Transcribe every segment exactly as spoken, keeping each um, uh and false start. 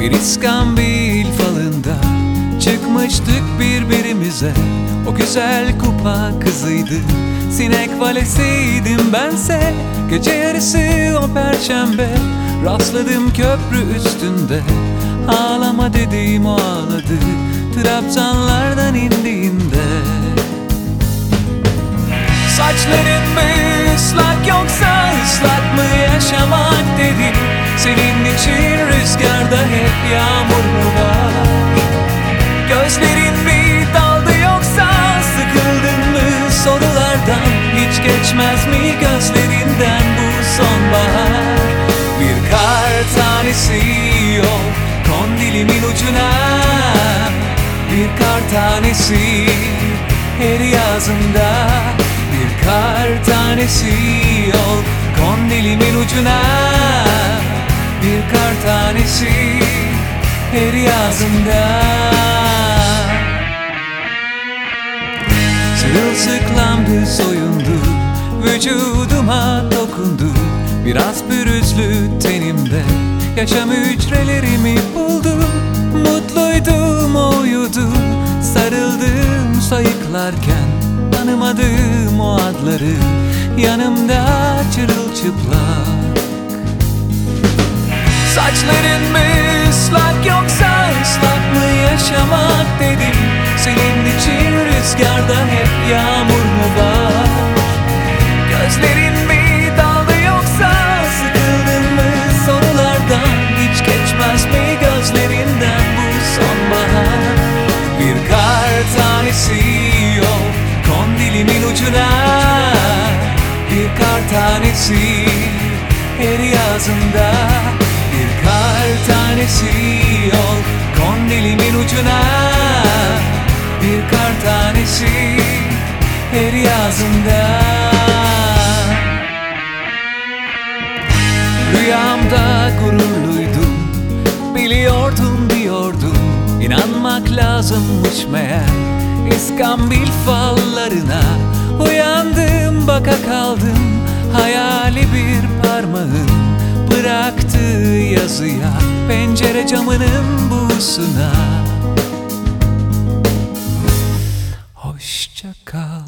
Bir iskambil falında çıkmıştık birbirimize. O güzel kupa kızıydı, sinek valesiydim bense. Gece yarısı o perşembe rastladım köprü üstünde. Ağlama dediğim o ağladı trabzanlardan indiğinde. Saçların mı ıslak yoksa ıslak mı yaşamak dedim. Senin için rüzgarda hep yağmur mu var? Gözlerin mi daldı yoksa sıkıldın mı sorulardan? Hiç geçmez mi gözlerinden bu sonbahar? Bir kar tanesi yok kondilimin ucuna. Bir kar tanesi her yazında. Bir kar tanesi yok kondilimin ucuna. Bir kar tanesi her yazında. Sırılsıklamdı, soyundu, vücuduma dokundu. Biraz pürüzlü tenimde yaşam hücrelerimi buldu. Mutluydum, o uyudu, sarıldım sayıklarken. Tanımadığım o adları yanımda çırılçıplak. Saçların mı ıslak yoksa ıslak mı yaşamak dedim. Senin için rüzgarda hep yağmur mu var? Gözlerin mi daldı yoksa sıkıldın mı sorulardan? Hiç geçmez mi gözlerinden bu sonbahar? Bir kar tanesi yok kondilimin ucuna. Bir kar tanesi her yazında. Bir kar tanesi yok kondilimin ucuna. Bir kar tanesi her yazında. Rüyamda gururluydum, biliyordum diyordum. İnanmak lazımmış meğer İskambil fallarına. Uyandım, baka kaldım, hayali bir parmağın bıraktığı yazıya, pencere camının buğusuna. Hoşça kal.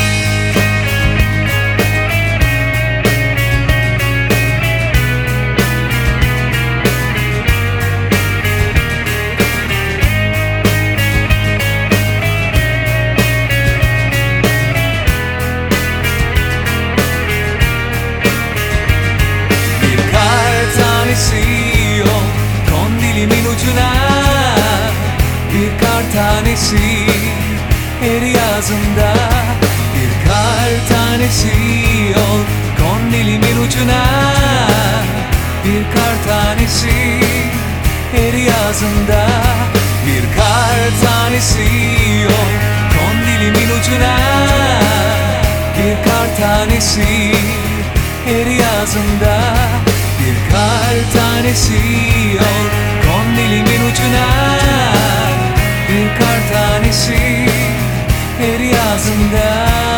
Yok kondilimin ucuna. Bir kar tanesi her yazında. Bir kar tanesi yok kondilimin ucuna. Bir kar tanesi her yazında. Bir kar tanesi yok kondilimin ucuna. Bir kar tanesi her yazında. Bir kar tanesi yok kondilimin ucuna. Bir kar tanesi her yazında.